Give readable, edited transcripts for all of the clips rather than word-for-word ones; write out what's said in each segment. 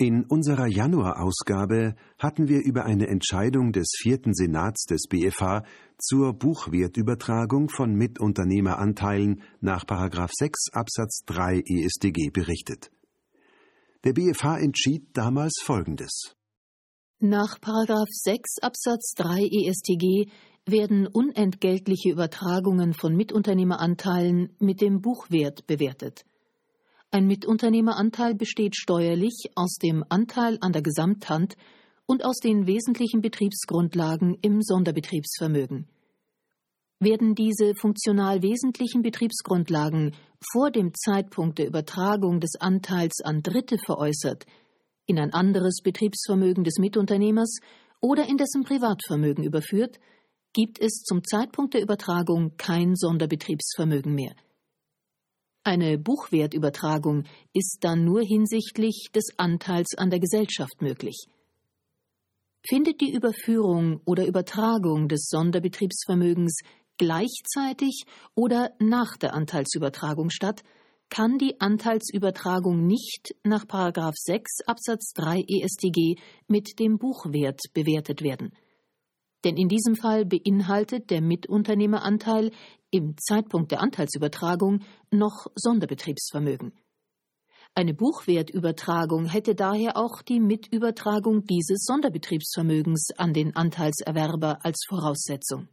In unserer Januarausgabe hatten wir über eine Entscheidung des 4. Senats des BfH zur Buchwertübertragung von Mitunternehmeranteilen nach § 6 Absatz 3 EStG berichtet. Der BfH entschied damals Folgendes: Nach § 6 Absatz 3 EStG werden unentgeltliche Übertragungen von Mitunternehmeranteilen mit dem Buchwert bewertet. Ein Mitunternehmeranteil besteht steuerlich aus dem Anteil an der Gesamthand und aus den wesentlichen Betriebsgrundlagen im Sonderbetriebsvermögen. Werden diese funktional wesentlichen Betriebsgrundlagen vor dem Zeitpunkt der Übertragung des Anteils an Dritte veräußert, in ein anderes Betriebsvermögen des Mitunternehmers oder in dessen Privatvermögen überführt, gibt es zum Zeitpunkt der Übertragung kein Sonderbetriebsvermögen mehr. Eine Buchwertübertragung ist dann nur hinsichtlich des Anteils an der Gesellschaft möglich. Findet die Überführung oder Übertragung des Sonderbetriebsvermögens gleichzeitig oder nach der Anteilsübertragung statt, kann die Anteilsübertragung nicht nach § 6 Absatz 3 EStG mit dem Buchwert bewertet werden. Denn in diesem Fall beinhaltet der Mitunternehmeranteil im Zeitpunkt der Anteilsübertragung noch Sonderbetriebsvermögen. Eine Buchwertübertragung hätte daher auch die Mitübertragung dieses Sonderbetriebsvermögens an den Anteilserwerber als Voraussetzung.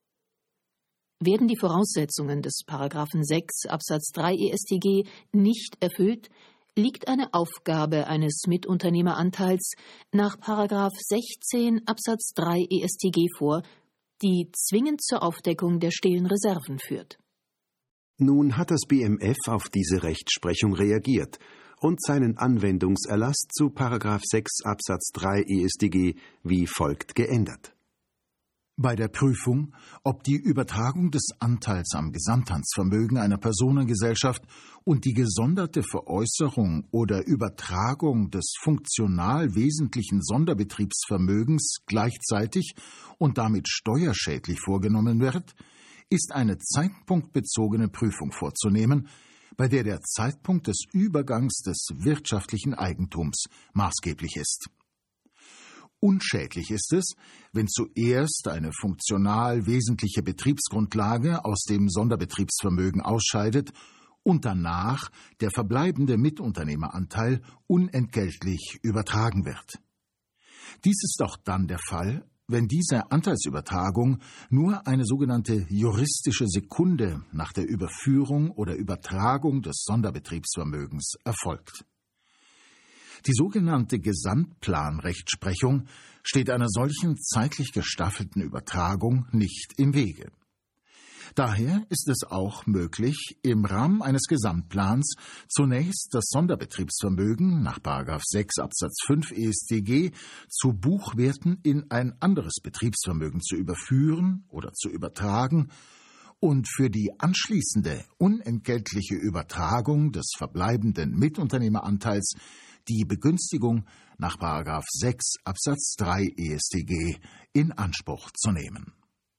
Werden die Voraussetzungen des § 6 Absatz 3 EStG nicht erfüllt, liegt eine Aufgabe eines Mitunternehmeranteils nach § 16 Absatz 3 EStG vor, die zwingend zur Aufdeckung der stillen Reserven führt. Nun hat das BMF auf diese Rechtsprechung reagiert und seinen Anwendungserlass zu § 6 Absatz 3 EStG wie folgt geändert. Bei der Prüfung, ob die Übertragung des Anteils am Gesamthandsvermögen einer Personengesellschaft und die gesonderte Veräußerung oder Übertragung des funktional wesentlichen Sonderbetriebsvermögens gleichzeitig und damit steuerschädlich vorgenommen wird, ist eine zeitpunktbezogene Prüfung vorzunehmen, bei der der Zeitpunkt des Übergangs des wirtschaftlichen Eigentums maßgeblich ist. Unschädlich ist es, wenn zuerst eine funktional wesentliche Betriebsgrundlage aus dem Sonderbetriebsvermögen ausscheidet und danach der verbleibende Mitunternehmeranteil unentgeltlich übertragen wird. Dies ist auch dann der Fall, wenn diese Anteilsübertragung nur eine sogenannte juristische Sekunde nach der Überführung oder Übertragung des Sonderbetriebsvermögens erfolgt. Die sogenannte Gesamtplanrechtsprechung steht einer solchen zeitlich gestaffelten Übertragung nicht im Wege. Daher ist es auch möglich, im Rahmen eines Gesamtplans zunächst das Sonderbetriebsvermögen nach § 6 Absatz 5 EStG zu Buchwerten in ein anderes Betriebsvermögen zu überführen oder zu übertragen und für die anschließende unentgeltliche Übertragung des verbleibenden Mitunternehmeranteils die Begünstigung nach § 6 Absatz 3 EStG in Anspruch zu nehmen.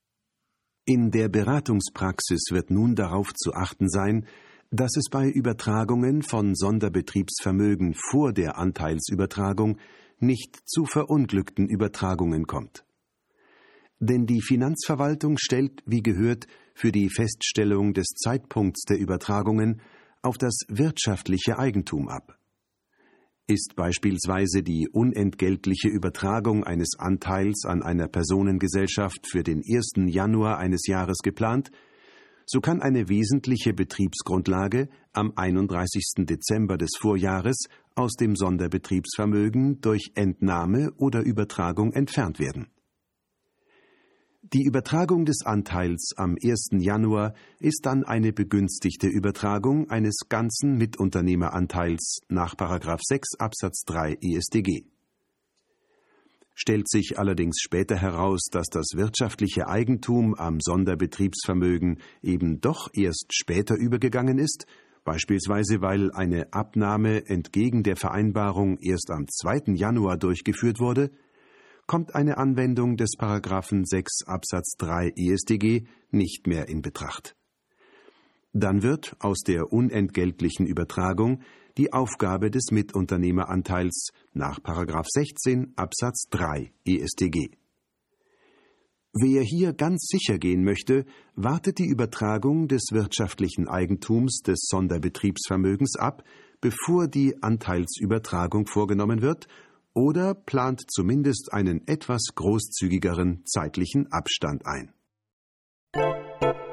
In der Beratungspraxis wird nun darauf zu achten sein, dass es bei Übertragungen von Sonderbetriebsvermögen vor der Anteilsübertragung nicht zu verunglückten Übertragungen kommt. Denn die Finanzverwaltung stellt, wie gehört, für die Feststellung des Zeitpunkts der Übertragungen auf das wirtschaftliche Eigentum ab. Ist beispielsweise die unentgeltliche Übertragung eines Anteils an einer Personengesellschaft für den 1. Januar eines Jahres geplant, so kann eine wesentliche Betriebsgrundlage am 31. Dezember des Vorjahres aus dem Sonderbetriebsvermögen durch Entnahme oder Übertragung entfernt werden. Die Übertragung des Anteils am 1. Januar ist dann eine begünstigte Übertragung eines ganzen Mitunternehmeranteils nach § 6 Absatz 3 EStG. Stellt sich allerdings später heraus, dass das wirtschaftliche Eigentum am Sonderbetriebsvermögen eben doch erst später übergegangen ist, beispielsweise weil eine Abnahme entgegen der Vereinbarung erst am 2. Januar durchgeführt wurde, kommt eine Anwendung des § 6 Absatz 3 EStG nicht mehr in Betracht. Dann wird aus der unentgeltlichen Übertragung die Aufgabe des Mitunternehmeranteils nach § 16 Absatz 3 EStG. Wer hier ganz sicher gehen möchte, wartet die Übertragung des wirtschaftlichen Eigentums des Sonderbetriebsvermögens ab, bevor die Anteilsübertragung vorgenommen wird, oder plant zumindest einen etwas großzügigeren zeitlichen Abstand ein.